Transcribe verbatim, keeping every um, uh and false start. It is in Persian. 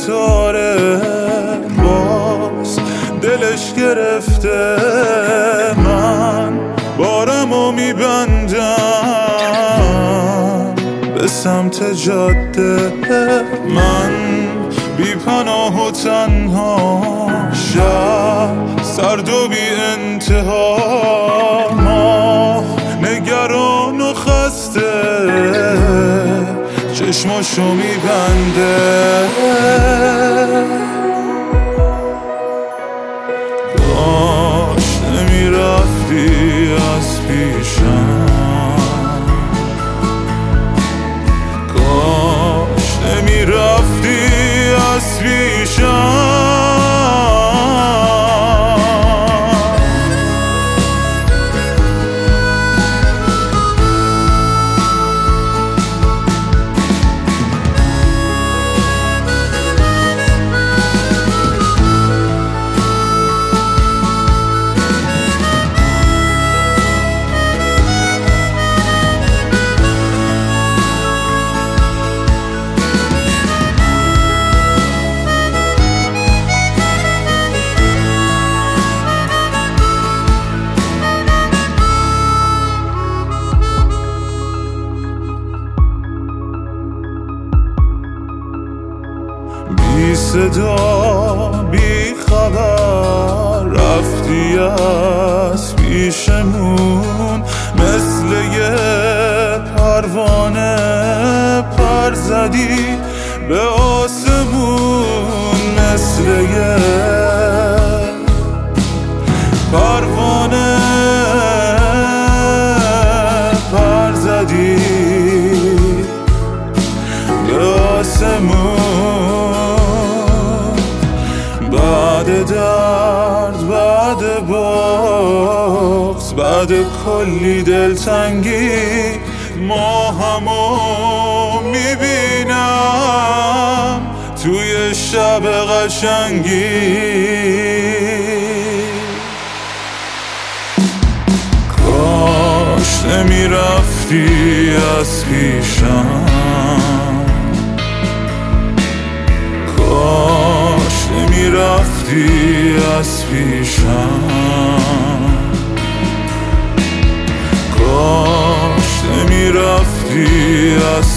ستاره باز دلش گرفته، من بارمو میبندم به سمت جاده. من بی پناه و تنها، شب سرد و بی انتها، ما نگران و خسته چشماشو میبنده. کاش نمیرفتی از پیشم، کاش نمیرفتی از پیشم. بی صدا بی خبر رفتی از پیشمون، مثل یه پروانه پر زدی به آسمون، مثل یه پروانه پر زدی به آسمون. بعد درد، بعد بغض، بعد کلی دلتنگی، ما همو میبینم توی شب قشنگی. کاش نمیرفتی از پیشم، کاش نمیرفتی از پیشم، کاش نمیرفتی از